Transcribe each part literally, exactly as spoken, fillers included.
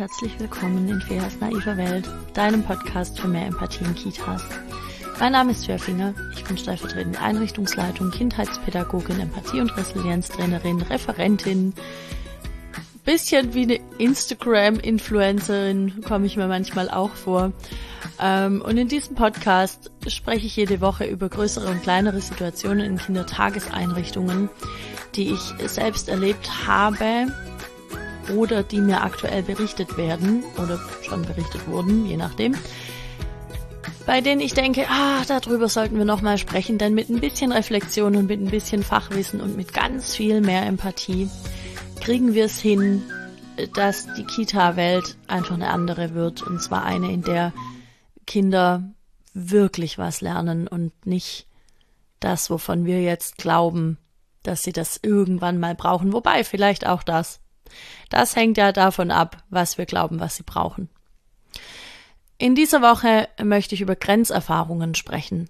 herzlich willkommen in Feas naiver Welt, deinem Podcast für mehr Empathie in Kitas. Mein Name ist Fea Finger, ich bin stellvertretende Einrichtungsleitung, Kindheitspädagogin, Empathie- und Resilienztrainerin, Referentin, bisschen wie eine Instagram-Influencerin komme ich mir manchmal auch vor. Und in diesem Podcast spreche ich jede Woche über größere und kleinere Situationen in Kindertageseinrichtungen, die ich selbst erlebt habe oder die mir aktuell berichtet werden oder schon berichtet wurden, je nachdem, bei denen ich denke, ah, darüber sollten wir nochmal sprechen, denn mit ein bisschen Reflexion und mit ein bisschen Fachwissen und mit ganz viel mehr Empathie kriegen wir es hin, dass die Kita-Welt einfach eine andere wird, und zwar eine, in der Kinder wirklich was lernen und nicht das, wovon wir jetzt glauben, dass sie das irgendwann mal brauchen, wobei vielleicht auch das. Das hängt ja davon ab, was wir glauben, was sie brauchen. In dieser Woche möchte ich über Grenzerfahrungen sprechen.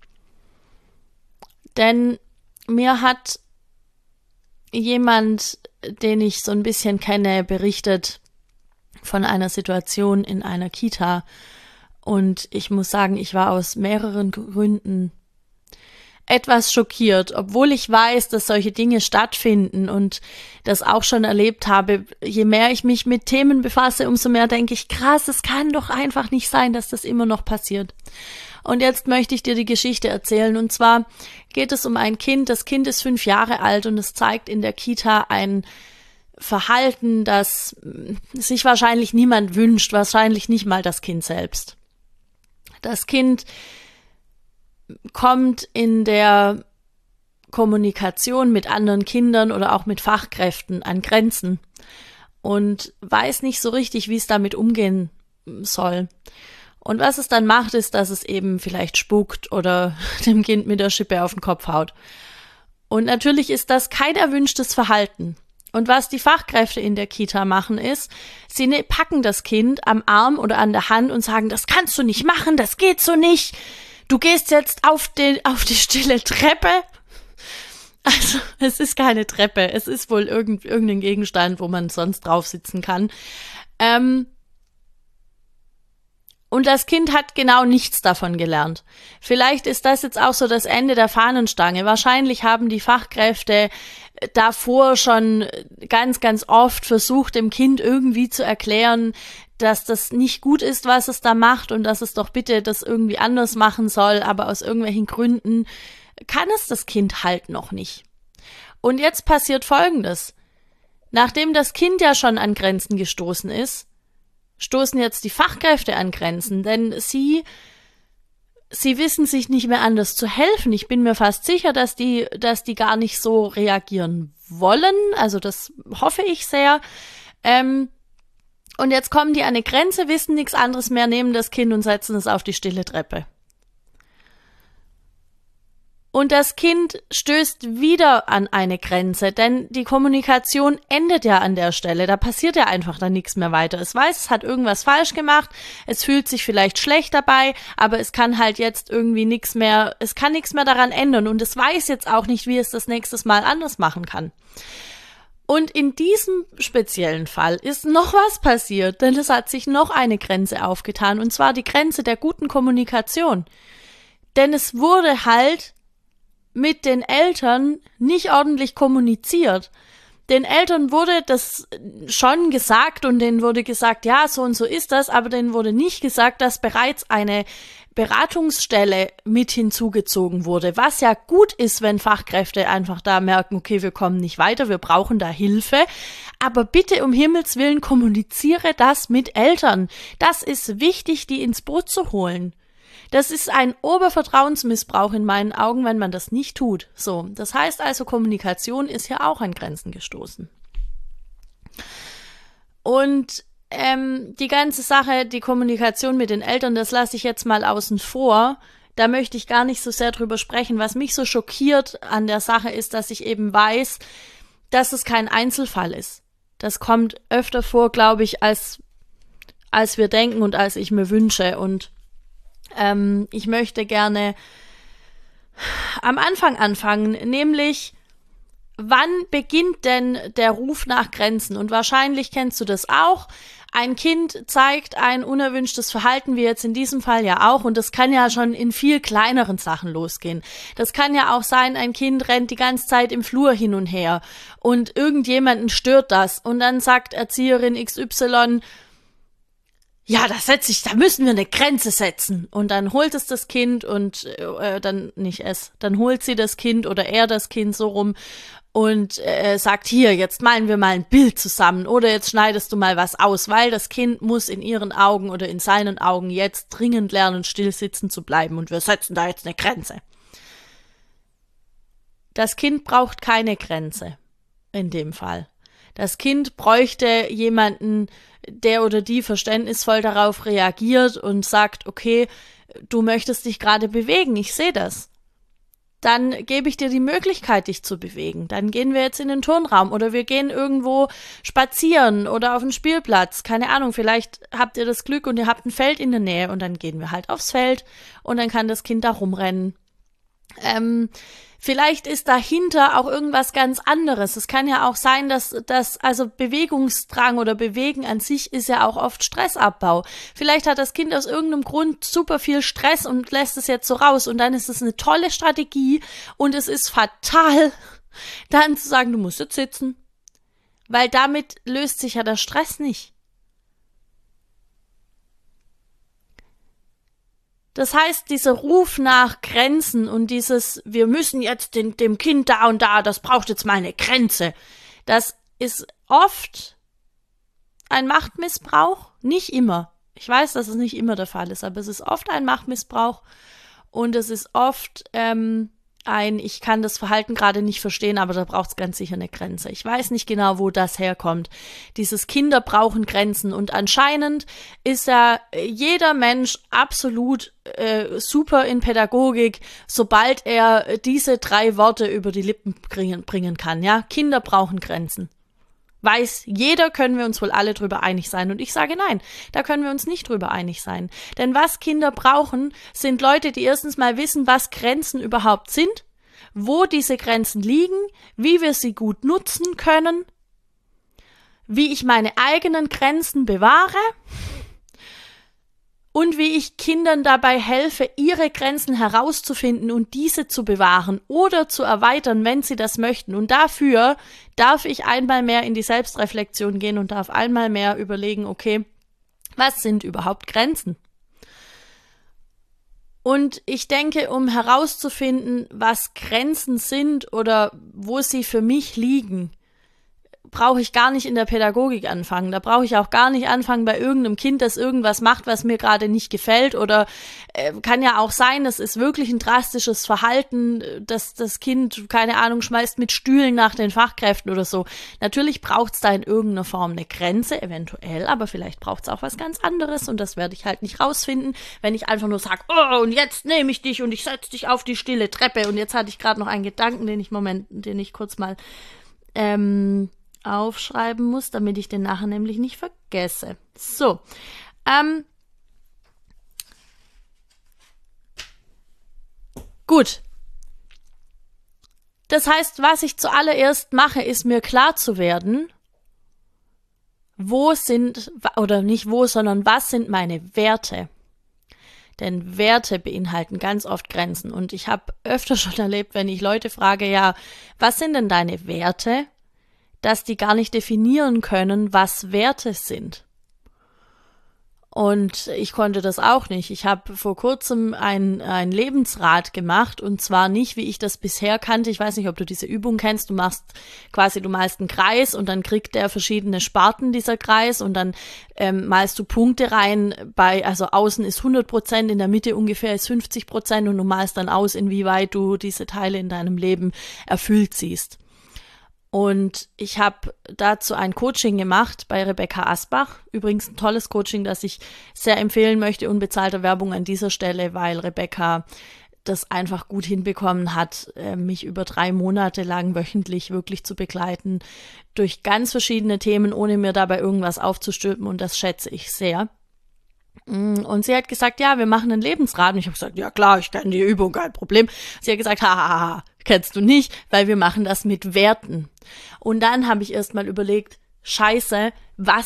Denn mir hat jemand, den ich so ein bisschen kenne, berichtet von einer Situation in einer Kita. Und ich muss sagen, ich war aus mehreren Gründen etwas schockiert, obwohl ich weiß, dass solche Dinge stattfinden und das auch schon erlebt habe. Je mehr ich mich mit Themen befasse, umso mehr denke ich, krass, es kann doch einfach nicht sein, dass das immer noch passiert. Und jetzt möchte ich dir die Geschichte erzählen. Und zwar geht es um ein Kind. Das Kind ist fünf Jahre alt und es zeigt in der Kita ein Verhalten, das sich wahrscheinlich niemand wünscht, wahrscheinlich nicht mal das Kind selbst. Das Kind kommt in der Kommunikation mit anderen Kindern oder auch mit Fachkräften an Grenzen und weiß nicht so richtig, wie es damit umgehen soll. Und was es dann macht, ist, dass es eben vielleicht spuckt oder dem Kind mit der Schippe auf den Kopf haut. Und natürlich ist das kein erwünschtes Verhalten. Und was die Fachkräfte in der Kita machen, ist, sie ne- packen das Kind am Arm oder an der Hand und sagen, das kannst du nicht machen, das geht so nicht. Du gehst jetzt auf den, auf die stille Treppe. Also, es ist keine Treppe. Es ist wohl irgend, irgendein Gegenstand, wo man sonst drauf sitzen kann. Ähm, und das Kind hat genau nichts davon gelernt. Vielleicht ist das jetzt auch so das Ende der Fahnenstange. Wahrscheinlich haben die Fachkräfte davor schon ganz, ganz oft versucht, dem Kind irgendwie zu erklären, dass das nicht gut ist, was es da macht und dass es doch bitte das irgendwie anders machen soll, aber aus irgendwelchen Gründen kann es das Kind halt noch nicht. Und jetzt passiert Folgendes. Nachdem das Kind ja schon an Grenzen gestoßen ist, stoßen jetzt die Fachkräfte an Grenzen, denn sie sie wissen sich nicht mehr anders zu helfen. Ich bin mir fast sicher, dass die dass die gar nicht so reagieren wollen, also das hoffe ich sehr. Ähm, Und jetzt kommen die an eine Grenze, wissen nichts anderes mehr, nehmen das Kind und setzen es auf die stille Treppe. Und das Kind stößt wieder an eine Grenze, denn die Kommunikation endet ja an der Stelle. Da passiert ja einfach dann nichts mehr weiter. Es weiß, es hat irgendwas falsch gemacht, es fühlt sich vielleicht schlecht dabei, aber es kann halt jetzt irgendwie nichts mehr, es kann nichts mehr daran ändern und es weiß jetzt auch nicht, wie es das nächstes Mal anders machen kann. Und in diesem speziellen Fall ist noch was passiert, denn es hat sich noch eine Grenze aufgetan, und zwar die Grenze der guten Kommunikation. Denn es wurde halt mit den Eltern nicht ordentlich kommuniziert. Den Eltern wurde das schon gesagt und denen wurde gesagt, ja, so und so ist das, aber denen wurde nicht gesagt, dass bereits eine Beratungsstelle mit hinzugezogen wurde, was ja gut ist, wenn Fachkräfte einfach da merken, okay, wir kommen nicht weiter, wir brauchen da Hilfe, aber bitte um Himmels Willen kommuniziere das mit Eltern. Das ist wichtig, die ins Boot zu holen. Das ist ein Obervertrauensmissbrauch in meinen Augen, wenn man das nicht tut. So, das heißt also, Kommunikation ist ja auch an Grenzen gestoßen. Und Ähm, die ganze Sache, die Kommunikation mit den Eltern, das lasse ich jetzt mal außen vor. Da möchte ich gar nicht so sehr drüber sprechen. Was mich so schockiert an der Sache ist, dass ich eben weiß, dass es kein Einzelfall ist. Das kommt öfter vor, glaube ich, als, als wir denken und als ich mir wünsche. Und ähm, ich möchte gerne am Anfang anfangen, nämlich wann beginnt denn der Ruf nach Grenzen? Und wahrscheinlich kennst du das auch. Ein Kind zeigt ein unerwünschtes Verhalten, wie jetzt in diesem Fall ja auch, und das kann ja schon in viel kleineren Sachen losgehen. Das kann ja auch sein, ein Kind rennt die ganze Zeit im Flur hin und her und irgendjemanden stört das und dann sagt Erzieherin X Y, ja, da setze ich, da müssen wir eine Grenze setzen. Und dann holt es das Kind und äh, dann nicht es, dann holt sie das Kind oder er das Kind so rum und äh, sagt, hier, jetzt malen wir mal ein Bild zusammen oder jetzt schneidest du mal was aus, weil das Kind muss in ihren Augen oder in seinen Augen jetzt dringend lernen, still sitzen zu bleiben und wir setzen da jetzt eine Grenze. Das Kind braucht keine Grenze in dem Fall. Das Kind bräuchte jemanden, der oder die verständnisvoll darauf reagiert und sagt, okay, du möchtest dich gerade bewegen, ich sehe das. Dann gebe ich dir die Möglichkeit, dich zu bewegen. Dann gehen wir jetzt in den Turnraum oder wir gehen irgendwo spazieren oder auf den Spielplatz. Keine Ahnung, vielleicht habt ihr das Glück und ihr habt ein Feld in der Nähe und dann gehen wir halt aufs Feld und dann kann das Kind da rumrennen. Ähm, vielleicht ist dahinter auch irgendwas ganz anderes. Es kann ja auch sein, dass das, also Bewegungsdrang oder Bewegen an sich ist ja auch oft Stressabbau. Vielleicht hat das Kind aus irgendeinem Grund super viel Stress und lässt es jetzt so raus und dann ist es eine tolle Strategie und es ist fatal, dann zu sagen, du musst jetzt sitzen. Weil damit löst sich ja der Stress nicht. Das heißt, dieser Ruf nach Grenzen und dieses, wir müssen jetzt den, dem Kind da und da, das braucht jetzt mal eine Grenze, das ist oft ein Machtmissbrauch, nicht immer. Ich weiß, dass es nicht immer der Fall ist, aber es ist oft ein Machtmissbrauch und es ist oft ähm, ein, ich kann das Verhalten gerade nicht verstehen, aber da braucht es ganz sicher eine Grenze. Ich weiß nicht genau, wo das herkommt. Dieses Kinder brauchen Grenzen und anscheinend ist ja jeder Mensch absolut äh, super in Pädagogik, sobald er diese drei Worte über die Lippen bringen, bringen kann. Ja, Kinder brauchen Grenzen. Weiß jeder, können wir uns wohl alle drüber einig sein. Und ich sage nein, da können wir uns nicht drüber einig sein. Denn was Kinder brauchen, sind Leute, die erstens mal wissen, was Grenzen überhaupt sind, wo diese Grenzen liegen, wie wir sie gut nutzen können, wie ich meine eigenen Grenzen bewahre und wie ich Kindern dabei helfe, ihre Grenzen herauszufinden und diese zu bewahren oder zu erweitern, wenn sie das möchten. Und dafür darf ich einmal mehr in die Selbstreflexion gehen und darf einmal mehr überlegen, okay, was sind überhaupt Grenzen? Und ich denke, um herauszufinden, was Grenzen sind oder wo sie für mich liegen, brauche ich gar nicht in der Pädagogik anfangen. Da brauche ich auch gar nicht anfangen bei irgendeinem Kind, das irgendwas macht, was mir gerade nicht gefällt. Oder äh, kann ja auch sein, das ist wirklich ein drastisches Verhalten, dass das Kind, keine Ahnung, schmeißt mit Stühlen nach den Fachkräften oder so. Natürlich braucht es da in irgendeiner Form eine Grenze, eventuell, aber vielleicht braucht es auch was ganz anderes und das werde ich halt nicht rausfinden, wenn ich einfach nur sage, oh, und jetzt nehme ich dich und ich setze dich auf die stille Treppe. Und jetzt hatte ich gerade noch einen Gedanken, den ich, Moment, den ich kurz mal ähm, aufschreiben muss, damit ich den nachher nämlich nicht vergesse. So, ähm, gut. Das heißt, was ich zuallererst mache, ist mir klar zu werden, wo sind, oder nicht wo, sondern was sind meine Werte? Denn Werte beinhalten ganz oft Grenzen. Und ich habe öfter schon erlebt, wenn ich Leute frage, ja, was sind denn deine Werte? Dass die gar nicht definieren können, was Werte sind. Und ich konnte das auch nicht. Ich habe vor kurzem ein, ein Lebensrat gemacht und zwar nicht, wie ich das bisher kannte. Ich weiß nicht, ob du diese Übung kennst. Du machst quasi, du malst einen Kreis und dann kriegt der verschiedene Sparten, dieser Kreis, und dann ähm, malst du Punkte rein. Bei, also außen ist hundert Prozent, in der Mitte ungefähr ist fünfzig Prozent und du malst dann aus, inwieweit du diese Teile in deinem Leben erfüllt siehst. Und ich habe dazu ein Coaching gemacht bei Rebecca Asbach. Übrigens ein tolles Coaching, das ich sehr empfehlen möchte, unbezahlte Werbung an dieser Stelle, weil Rebecca das einfach gut hinbekommen hat, mich über drei Monate lang wöchentlich wirklich zu begleiten durch ganz verschiedene Themen, ohne mir dabei irgendwas aufzustülpen, und das schätze ich sehr. Und sie hat gesagt, ja, wir machen einen Lebensrat. Und ich habe gesagt, ja klar, ich kenne die Übung, kein Problem. Sie hat gesagt, hahaha, kennst du nicht, weil wir machen das mit Werten. Und dann habe ich erst mal überlegt, scheiße, was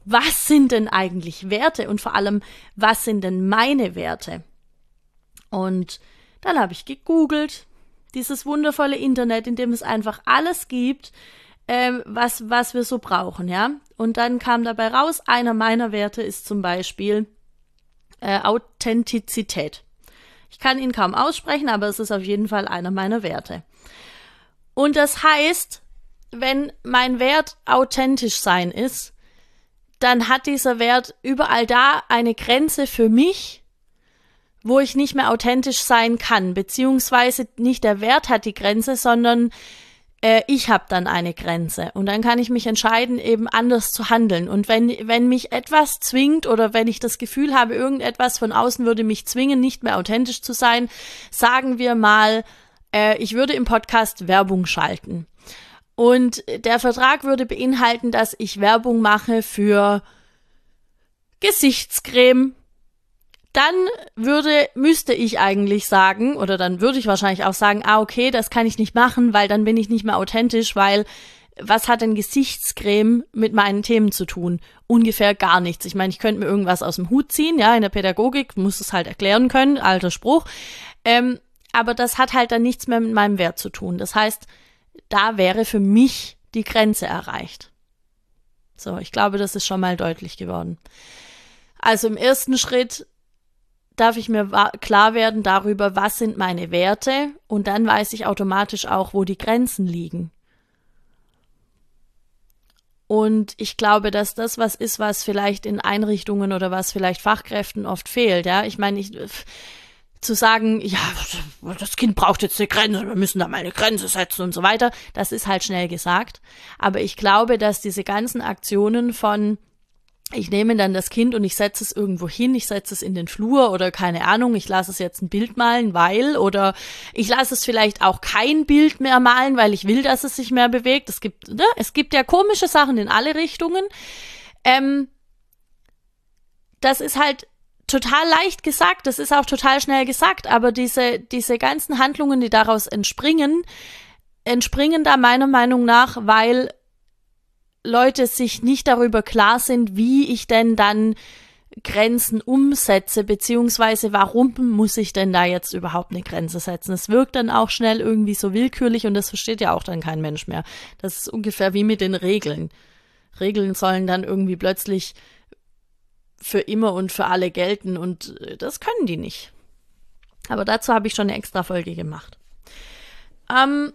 was sind denn eigentlich Werte und vor allem, was sind denn meine Werte? Und dann habe ich gegoogelt, dieses wundervolle Internet, in dem es einfach alles gibt, ähm, was, was wir so brauchen, ja. Und dann kam dabei raus, einer meiner Werte ist zum Beispiel äh, Authentizität. Ich kann ihn kaum aussprechen, aber es ist auf jeden Fall einer meiner Werte. Und das heißt, wenn mein Wert authentisch sein ist, dann hat dieser Wert überall da eine Grenze für mich, wo ich nicht mehr authentisch sein kann, beziehungsweise nicht der Wert hat die Grenze, sondern äh, ich habe dann eine Grenze. Und dann kann ich mich entscheiden, eben anders zu handeln. Und wenn, wenn mich etwas zwingt oder wenn ich das Gefühl habe, irgendetwas von außen würde mich zwingen, nicht mehr authentisch zu sein, sagen wir mal, äh, ich würde im Podcast Werbung schalten. Und der Vertrag würde beinhalten, dass ich Werbung mache für Gesichtscreme. Dann würde, müsste ich eigentlich sagen, oder dann würde ich wahrscheinlich auch sagen, ah, okay, das kann ich nicht machen, weil dann bin ich nicht mehr authentisch, weil was hat denn Gesichtscreme mit meinen Themen zu tun? Ungefähr gar nichts. Ich meine, ich könnte mir irgendwas aus dem Hut ziehen, ja, in der Pädagogik muss es halt erklären können, alter Spruch. Ähm, aber das hat halt dann nichts mehr mit meinem Wert zu tun. Das heißt, da wäre für mich die Grenze erreicht. So, ich glaube, das ist schon mal deutlich geworden. Also im ersten Schritt darf ich mir wa- klar werden darüber, was sind meine Werte, und dann weiß ich automatisch auch, wo die Grenzen liegen. Und ich glaube, dass das was ist, was vielleicht in Einrichtungen oder was vielleicht Fachkräften oft fehlt. Ja, ich meine, ich zu sagen, ja, das Kind braucht jetzt eine Grenze, wir müssen da mal eine Grenze setzen und so weiter, das ist halt schnell gesagt. Aber ich glaube, dass diese ganzen Aktionen von, ich nehme dann das Kind und ich setze es irgendwo hin, ich setze es in den Flur oder keine Ahnung, ich lasse es jetzt ein Bild malen, weil, oder ich lasse es vielleicht auch kein Bild mehr malen, weil ich will, dass es sich mehr bewegt. Es gibt, ne, es gibt ja komische Sachen in alle Richtungen. Ähm, das ist halt total leicht gesagt, das ist auch total schnell gesagt, aber diese, diese ganzen Handlungen, die daraus entspringen, entspringen da meiner Meinung nach, weil Leute sich nicht darüber klar sind, wie ich denn dann Grenzen umsetze, beziehungsweise warum muss ich denn da jetzt überhaupt eine Grenze setzen. Es wirkt dann auch schnell irgendwie so willkürlich und das versteht ja auch dann kein Mensch mehr. Das ist ungefähr wie mit den Regeln. Regeln sollen dann irgendwie plötzlich für immer und für alle gelten und das können die nicht. Aber dazu habe ich schon eine extra Folge gemacht. Ähm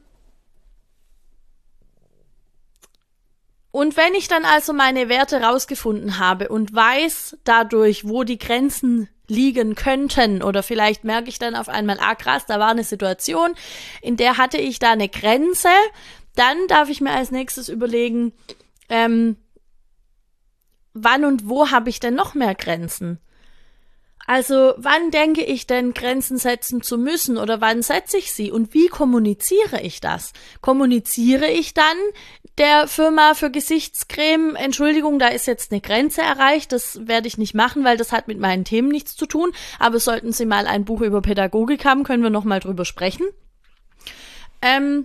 und wenn ich dann also meine Werte rausgefunden habe und weiß dadurch, wo die Grenzen liegen könnten, oder vielleicht merke ich dann auf einmal, ah krass, da war eine Situation, in der hatte ich da eine Grenze, dann darf ich mir als nächstes überlegen, ähm, wann und wo habe ich denn noch mehr Grenzen? Also wann denke ich denn, Grenzen setzen zu müssen oder wann setze ich sie und wie kommuniziere ich das? Kommuniziere ich dann der Firma für Gesichtscreme, Entschuldigung, da ist jetzt eine Grenze erreicht, das werde ich nicht machen, weil das hat mit meinen Themen nichts zu tun, aber sollten Sie mal ein Buch über Pädagogik haben, können wir nochmal drüber sprechen. Ähm,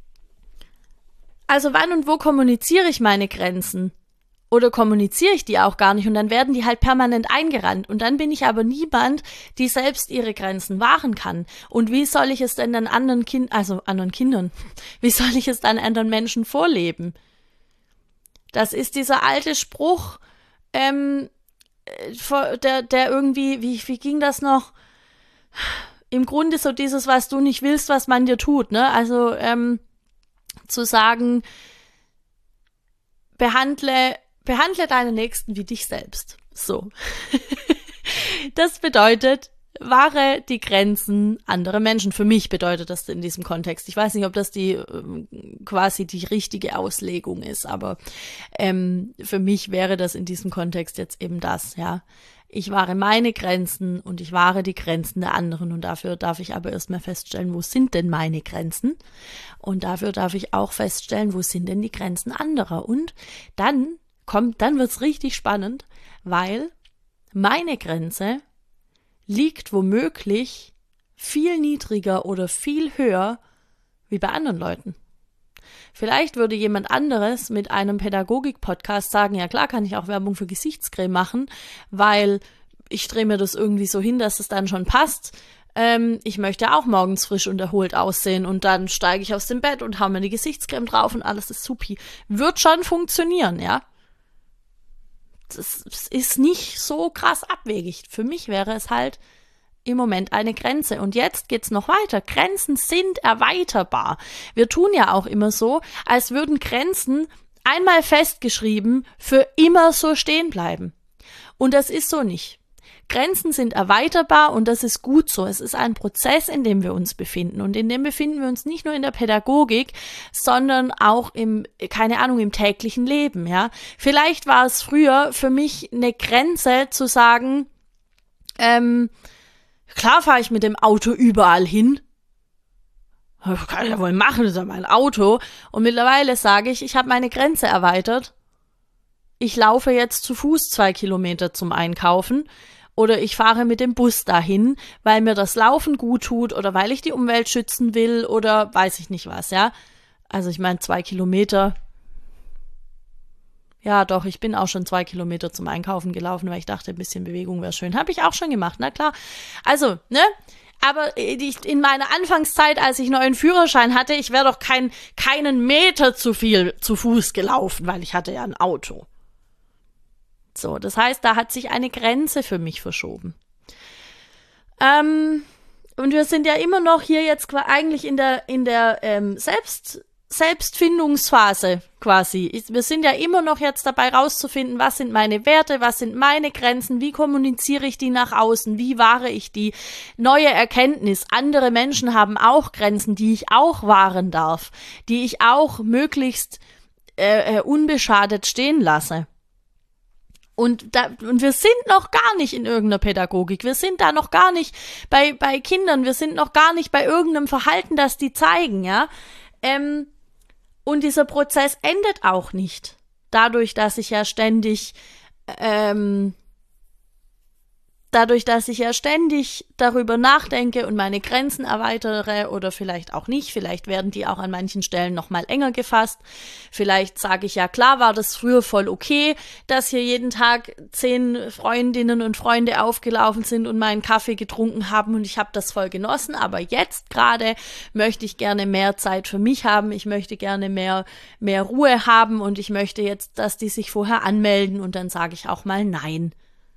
also wann und wo kommuniziere ich meine Grenzen? Oder kommuniziere ich die auch gar nicht und dann werden die halt permanent eingerannt und dann bin ich aber niemand, die selbst ihre Grenzen wahren kann. Und wie soll ich es denn dann anderen Kindern, also anderen Kindern, wie soll ich es dann anderen Menschen vorleben? Das ist dieser alte Spruch, ähm, der, der irgendwie, wie, wie ging das noch? Im Grunde so dieses, was du nicht willst, was man dir tut, ne? Also, ähm, zu sagen, behandle Behandle deine Nächsten wie dich selbst. So. Das bedeutet, wahre die Grenzen anderer Menschen. Für mich bedeutet das in diesem Kontext. Ich weiß nicht, ob das die ähm, quasi die richtige Auslegung ist, aber ähm, für mich wäre das in diesem Kontext jetzt eben das, ja. Ich wahre meine Grenzen und ich wahre die Grenzen der anderen und dafür darf ich aber erstmal feststellen, wo sind denn meine Grenzen? Und dafür darf ich auch feststellen, wo sind denn die Grenzen anderer? Und dann kommt, dann wird's richtig spannend, weil meine Grenze liegt womöglich viel niedriger oder viel höher wie bei anderen Leuten. Vielleicht würde jemand anderes mit einem Pädagogik-Podcast sagen, ja klar, kann ich auch Werbung für Gesichtscreme machen, weil ich drehe mir das irgendwie so hin, dass es dann schon passt. Ähm, ich möchte auch morgens frisch und erholt aussehen und dann steige ich aus dem Bett und hau mir die Gesichtscreme drauf und alles ist supi. Wird schon funktionieren, ja. Das, das ist nicht so krass abwegig. Für mich wäre es halt im Moment eine Grenze. Und jetzt geht's noch weiter. Grenzen sind erweiterbar. Wir tun ja auch immer so, als würden Grenzen einmal festgeschrieben für immer so stehen bleiben. Und das ist so nicht. Grenzen sind erweiterbar und das ist gut so. Es ist ein Prozess, in dem wir uns befinden. Und in dem befinden wir uns nicht nur in der Pädagogik, sondern auch im, keine Ahnung, im täglichen Leben, ja. Vielleicht war es früher für mich eine Grenze zu sagen, ähm, klar fahre ich mit dem Auto überall hin. Kann ich ja wohl machen, das ist ja mein Auto. Und mittlerweile sage ich, ich habe meine Grenze erweitert. Ich laufe jetzt zu Fuß zwei Kilometer zum Einkaufen. Oder ich fahre mit dem Bus dahin, weil mir das Laufen gut tut oder weil ich die Umwelt schützen will oder weiß ich nicht was, ja. Also ich meine, zwei Kilometer. Ja, doch, ich bin auch schon zwei Kilometer zum Einkaufen gelaufen, weil ich dachte, ein bisschen Bewegung wäre schön. Habe ich auch schon gemacht, na klar. Also, ne? Aber in meiner Anfangszeit, als ich noch einen Führerschein hatte, ich wäre doch kein, keinen Meter zu viel zu Fuß gelaufen, weil ich hatte ja ein Auto. So, das heißt, da hat sich eine Grenze für mich verschoben. Ähm, und wir sind ja immer noch hier jetzt eigentlich in der, in der ähm, Selbst, Selbstfindungsphase quasi. Wir sind ja immer noch jetzt dabei rauszufinden, was sind meine Werte, was sind meine Grenzen, wie kommuniziere ich die nach außen, wie wahre ich die. Neue Erkenntnis, andere Menschen haben auch Grenzen, die ich auch wahren darf, die ich auch möglichst äh, unbeschadet stehen lasse. Und da, und wir sind noch gar nicht in irgendeiner Pädagogik. Wir sind da noch gar nicht bei, bei Kindern. Wir sind noch gar nicht bei irgendeinem Verhalten, das die zeigen, ja. Ähm, und dieser Prozess endet auch nicht. Dadurch, dass ich ja ständig, ähm, dadurch, dass ich ja ständig darüber nachdenke und meine Grenzen erweitere oder vielleicht auch nicht, vielleicht werden die auch an manchen Stellen nochmal enger gefasst. Vielleicht sage ich ja, klar war das früher voll okay, dass hier jeden Tag zehn Freundinnen und Freunde aufgelaufen sind und meinen Kaffee getrunken haben und ich habe das voll genossen, aber jetzt gerade möchte ich gerne mehr Zeit für mich haben, ich möchte gerne mehr, mehr Ruhe haben und ich möchte jetzt, dass die sich vorher anmelden und dann sage ich auch mal nein.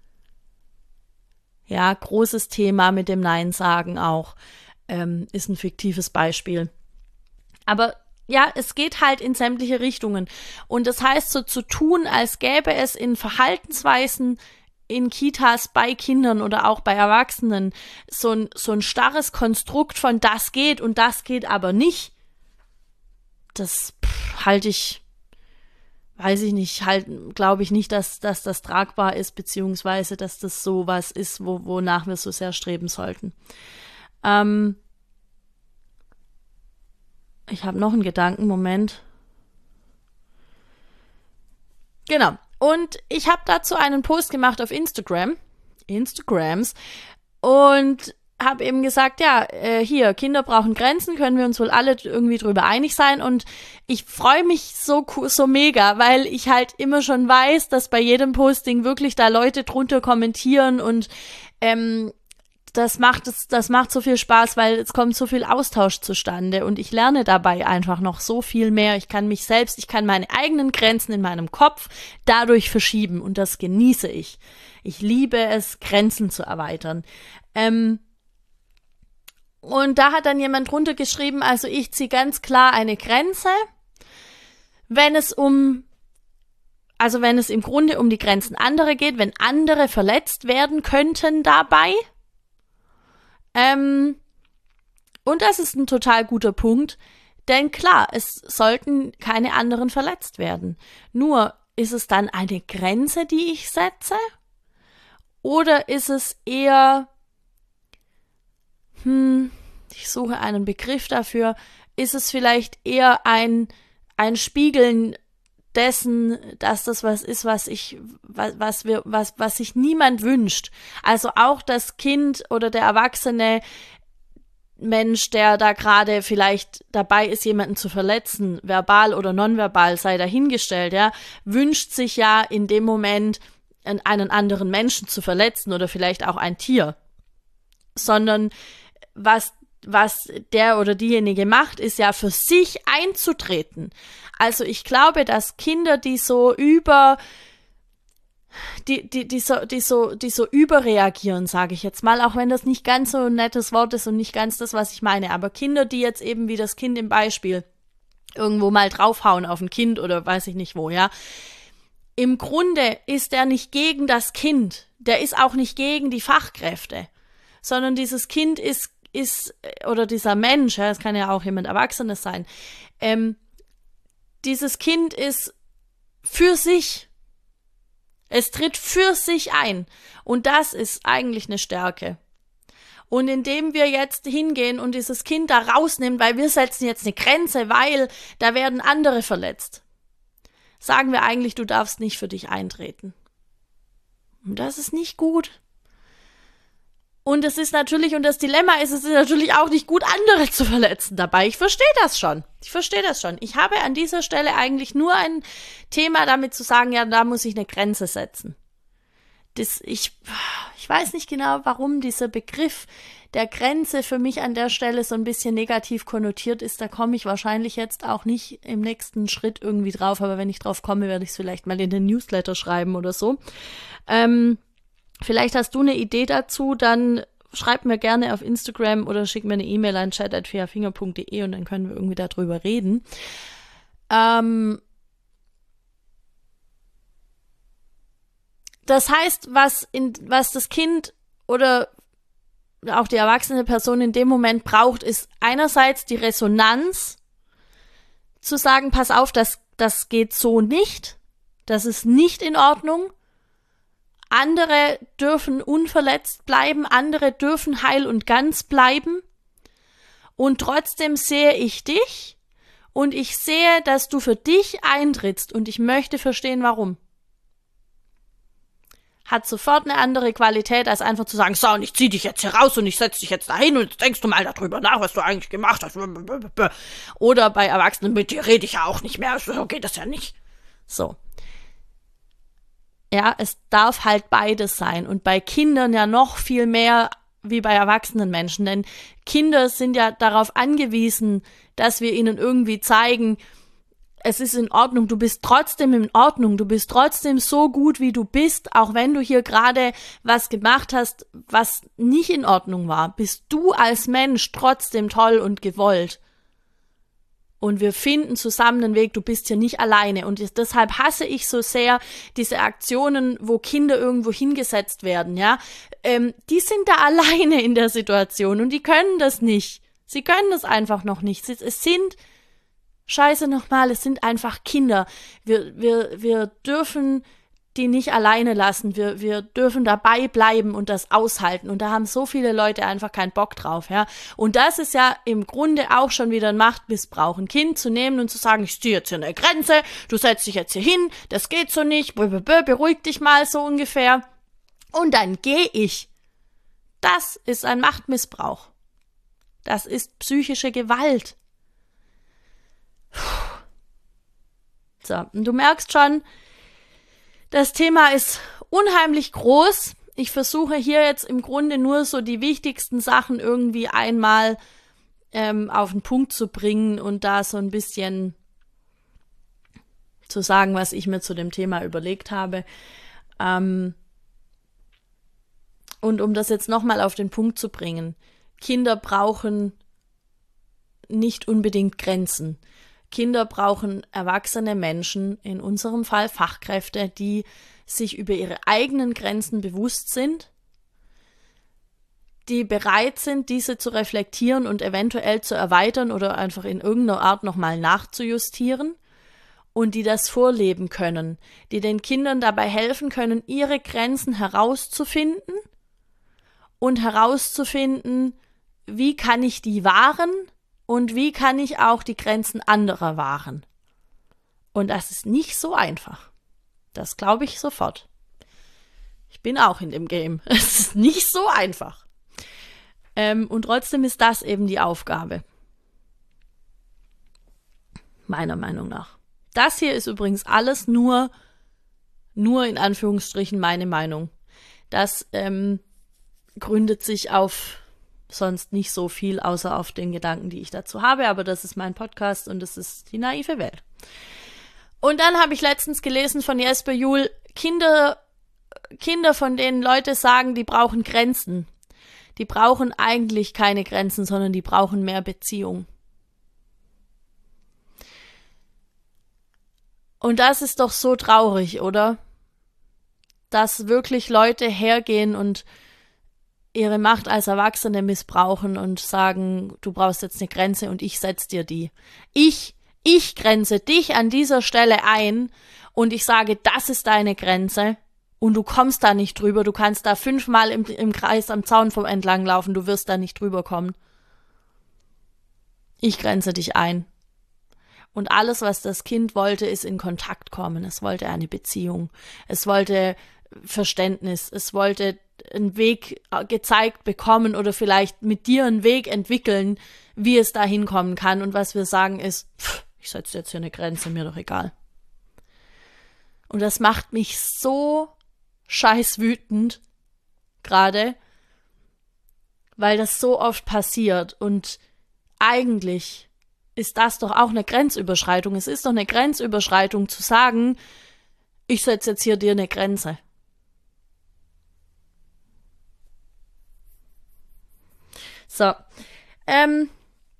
Ja, großes Thema mit dem Nein sagen auch, ähm, ist ein fiktives Beispiel. Aber ja, es geht halt in sämtliche Richtungen. Und das heißt, so zu tun, als gäbe es in Verhaltensweisen in Kitas bei Kindern oder auch bei Erwachsenen so ein, so ein starres Konstrukt von das geht und das geht aber nicht. Das pff, halte ich... Weiß ich nicht, halt, glaube ich nicht, dass, dass das tragbar ist, beziehungsweise, dass das so was ist, wo, wonach wir so sehr streben sollten. Ähm, ich habe noch einen Gedanken, Moment. Genau. Und ich habe dazu einen Post gemacht auf Instagram, Instagrams, und habe eben gesagt, ja, äh, hier, Kinder brauchen Grenzen, können wir uns wohl alle irgendwie drüber einig sein und ich freue mich so so mega, weil ich halt immer schon weiß, dass bei jedem Posting wirklich da Leute drunter kommentieren und ähm, das macht es, das macht so viel Spaß, weil es kommt so viel Austausch zustande und ich lerne dabei einfach noch so viel mehr. Ich kann mich selbst, ich kann meine eigenen Grenzen in meinem Kopf dadurch verschieben und das genieße ich. Ich liebe es, Grenzen zu erweitern. Ähm, Und da hat dann jemand drunter geschrieben, also ich ziehe ganz klar eine Grenze, wenn es um, also wenn es im Grunde um die Grenzen anderer geht, wenn andere verletzt werden könnten dabei. Ähm, und das ist ein total guter Punkt, denn klar, es sollten keine anderen verletzt werden. Nur, ist es dann eine Grenze, die ich setze? Oder ist es eher... Hm, ich suche einen Begriff dafür. Ist es vielleicht eher ein, ein Spiegeln dessen, dass das was ist, was ich, was, was wir, was, was sich niemand wünscht. Also auch das Kind oder der Erwachsene Mensch, der da gerade vielleicht dabei ist, jemanden zu verletzen, verbal oder nonverbal, sei dahingestellt, ja, wünscht sich ja in dem Moment, einen anderen Menschen zu verletzen oder vielleicht auch ein Tier. Sondern was, was der oder diejenige macht, ist ja für sich einzutreten. Also ich glaube, dass Kinder, die so über Die, die, die, so, die, so, die so überreagieren, sage ich jetzt mal, auch wenn das nicht ganz so ein nettes Wort ist und nicht ganz das, was ich meine. Aber Kinder, die jetzt eben wie das Kind im Beispiel irgendwo mal draufhauen auf ein Kind oder weiß ich nicht wo, ja. Im Grunde ist er nicht gegen das Kind, der ist auch nicht gegen die Fachkräfte, sondern dieses Kind ist, ist oder dieser Mensch, ja, es kann ja auch jemand Erwachsenes sein, ähm, dieses Kind ist für sich. Es tritt für sich ein. Und das ist eigentlich eine Stärke. Und indem wir jetzt hingehen und dieses Kind da rausnehmen, weil wir setzen jetzt eine Grenze, weil da werden andere verletzt, sagen wir eigentlich, du darfst nicht für dich eintreten. Und das ist nicht gut. Und es ist natürlich, und das Dilemma ist, es ist natürlich auch nicht gut, andere zu verletzen dabei. Ich verstehe das schon. Ich verstehe das schon. Ich habe an dieser Stelle eigentlich nur ein Thema damit zu sagen, ja, da muss ich eine Grenze setzen. Das, ich, ich weiß nicht genau, warum dieser Begriff der Grenze für mich an der Stelle so ein bisschen negativ konnotiert ist. Da komme ich wahrscheinlich jetzt auch nicht im nächsten Schritt irgendwie drauf, aber wenn ich drauf komme, werde ich es vielleicht mal in den Newsletter schreiben oder so. Ähm, Vielleicht hast du eine Idee dazu, dann schreib mir gerne auf Instagram oder schick mir eine E-Mail an chat at fairfinger punkt de und dann können wir irgendwie darüber reden. Ähm das heißt, was, in, was das Kind oder auch die erwachsene Person in dem Moment braucht, ist einerseits die Resonanz, zu sagen, pass auf, das, das geht so nicht, das ist nicht in Ordnung. Andere dürfen unverletzt bleiben, andere dürfen heil und ganz bleiben. Und trotzdem sehe ich dich und ich sehe, dass du für dich eintrittst und ich möchte verstehen, warum. Hat sofort eine andere Qualität, als einfach zu sagen, so, und ich zieh dich jetzt hier raus und ich setz dich jetzt dahin und jetzt denkst du mal darüber nach, was du eigentlich gemacht hast. Oder bei Erwachsenen, mit dir rede ich ja auch nicht mehr, so geht das ja nicht. So. Ja, es darf halt beides sein und bei Kindern ja noch viel mehr wie bei erwachsenen Menschen, denn Kinder sind ja darauf angewiesen, dass wir ihnen irgendwie zeigen, es ist in Ordnung, du bist trotzdem in Ordnung, du bist trotzdem so gut, wie du bist, auch wenn du hier gerade was gemacht hast, was nicht in Ordnung war, bist du als Mensch trotzdem toll und gewollt. Und wir finden zusammen einen Weg, du bist hier nicht alleine. Und deshalb hasse ich so sehr diese Aktionen, wo Kinder irgendwo hingesetzt werden, ja. Ähm, die sind da alleine in der Situation und die können das nicht. Sie können das einfach noch nicht. Es sind, scheiße nochmal, es sind einfach Kinder. Wir, wir, wir dürfen die nicht alleine lassen. Wir, wir dürfen dabei bleiben und das aushalten. Und da haben so viele Leute einfach keinen Bock drauf, ja. Und das ist ja im Grunde auch schon wieder ein Machtmissbrauch, ein Kind zu nehmen und zu sagen, ich ziehe jetzt hier eine Grenze, du setzt dich jetzt hier hin, das geht so nicht, beruhig dich mal so ungefähr. Und dann gehe ich. Das ist ein Machtmissbrauch. Das ist psychische Gewalt. So, und du merkst schon, das Thema ist unheimlich groß. Ich versuche hier jetzt im Grunde nur so die wichtigsten Sachen irgendwie einmal ähm, auf den Punkt zu bringen und da so ein bisschen zu sagen, was ich mir zu dem Thema überlegt habe. Ähm, und um das jetzt nochmal auf den Punkt zu bringen, Kinder brauchen nicht unbedingt Grenzen. Kinder brauchen erwachsene Menschen, in unserem Fall Fachkräfte, die sich über ihre eigenen Grenzen bewusst sind, die bereit sind, diese zu reflektieren und eventuell zu erweitern oder einfach in irgendeiner Art nochmal nachzujustieren und die das vorleben können, die den Kindern dabei helfen können, ihre Grenzen herauszufinden und herauszufinden, wie kann ich die wahren und wie kann ich auch die Grenzen anderer wahren. Und das ist nicht so einfach. Das glaube ich sofort. Ich bin auch in dem Game. Es ist nicht so einfach. Ähm, und trotzdem ist das eben die Aufgabe. Meiner Meinung nach. Das hier ist übrigens alles nur, nur in Anführungsstrichen meine Meinung. Das ähm, gründet sich auf sonst nicht so viel, außer auf den Gedanken, die ich dazu habe. Aber das ist mein Podcast und das ist die naive Welt. Und dann habe ich letztens gelesen von Jesper Juhl, Kinder, Kinder, von denen Leute sagen, die brauchen Grenzen. Die brauchen eigentlich keine Grenzen, sondern die brauchen mehr Beziehung. Und das ist doch so traurig, oder? Dass wirklich Leute hergehen und ihre Macht als Erwachsene missbrauchen und sagen, du brauchst jetzt eine Grenze und ich setz dir die. Ich, ich grenze dich an dieser Stelle ein und ich sage, das ist deine Grenze und du kommst da nicht drüber. Du kannst da fünfmal im, im Kreis am Zaun vom entlang laufen, du wirst da nicht drüber kommen. Ich grenze dich ein. Und alles, was das Kind wollte, ist in Kontakt kommen. Es wollte eine Beziehung. Es wollte Verständnis. Es wollte einen Weg gezeigt bekommen oder vielleicht mit dir einen Weg entwickeln, wie es da hinkommen kann. Und was wir sagen ist, pff, ich setze jetzt hier eine Grenze, mir doch egal. Und das macht mich so scheiß wütend gerade, weil das so oft passiert. Und eigentlich ist das doch auch eine Grenzüberschreitung. Es ist doch eine Grenzüberschreitung zu sagen, ich setze jetzt hier dir eine Grenze. So, ähm,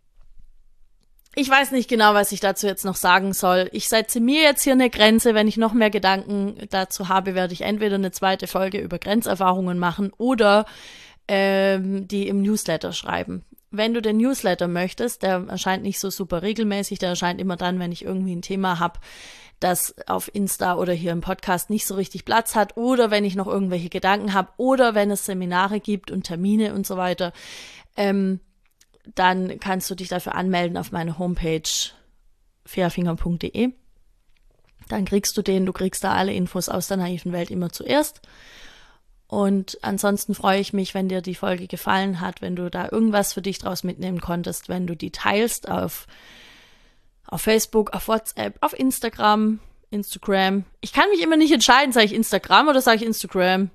ich weiß nicht genau, was ich dazu jetzt noch sagen soll. Ich setze mir jetzt hier eine Grenze. Wenn ich noch mehr Gedanken dazu habe, werde ich entweder eine zweite Folge über Grenzerfahrungen machen oder ähm, die im Newsletter schreiben. Wenn du den Newsletter möchtest, der erscheint nicht so super regelmäßig, der erscheint immer dann, wenn ich irgendwie ein Thema habe, das auf Insta oder hier im Podcast nicht so richtig Platz hat oder wenn ich noch irgendwelche Gedanken habe oder wenn es Seminare gibt und Termine und so weiter, ähm, dann kannst du dich dafür anmelden auf meine Homepage fairfinger punkt de. Dann kriegst du den, du kriegst da alle Infos aus der naiven Welt immer zuerst. Und ansonsten freue ich mich, wenn dir die Folge gefallen hat, wenn du da irgendwas für dich draus mitnehmen konntest, wenn du die teilst auf, auf Facebook, auf WhatsApp, auf Instagram, Instagram. Ich kann mich immer nicht entscheiden, sage ich Instagram oder sage ich Instagram?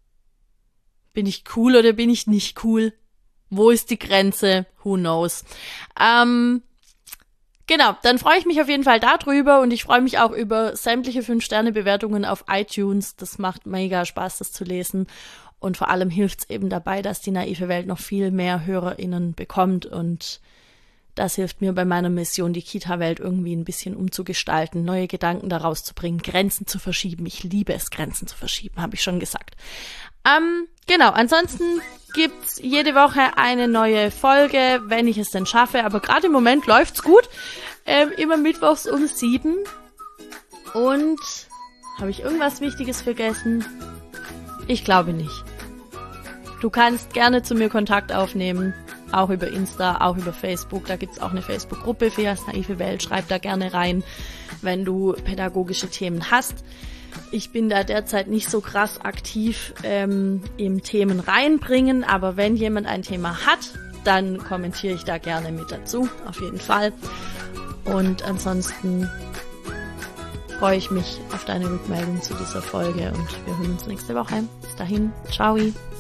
Bin ich cool oder bin ich nicht cool? Wo ist die Grenze? Who knows? Ähm, Genau, dann freue ich mich auf jeden Fall darüber und ich freue mich auch über sämtliche fünf Sterne Bewertungen auf iTunes. Das macht mega Spaß, das zu lesen und vor allem hilft es eben dabei, dass die naive Welt noch viel mehr HörerInnen bekommt und das hilft mir bei meiner Mission, die Kita-Welt irgendwie ein bisschen umzugestalten, neue Gedanken daraus zu bringen, Grenzen zu verschieben. Ich liebe es, Grenzen zu verschieben, habe ich schon gesagt. Ähm, genau, ansonsten gibt's jede Woche eine neue Folge, wenn ich es denn schaffe. Aber gerade im Moment läuft's gut. Ähm, immer mittwochs um sieben. Und habe ich irgendwas Wichtiges vergessen? Ich glaube nicht. Du kannst gerne zu mir Kontakt aufnehmen. Auch über Insta, auch über Facebook. Da gibt's auch eine Facebook-Gruppe für das naive Welt. Schreib da gerne rein, wenn du pädagogische Themen hast. Ich bin da derzeit nicht so krass aktiv ähm, im Themen reinbringen, aber wenn jemand ein Thema hat, dann kommentiere ich da gerne mit dazu, auf jeden Fall. Und ansonsten freue ich mich auf deine Rückmeldung zu dieser Folge und wir hören uns nächste Woche. Bis dahin, ciao.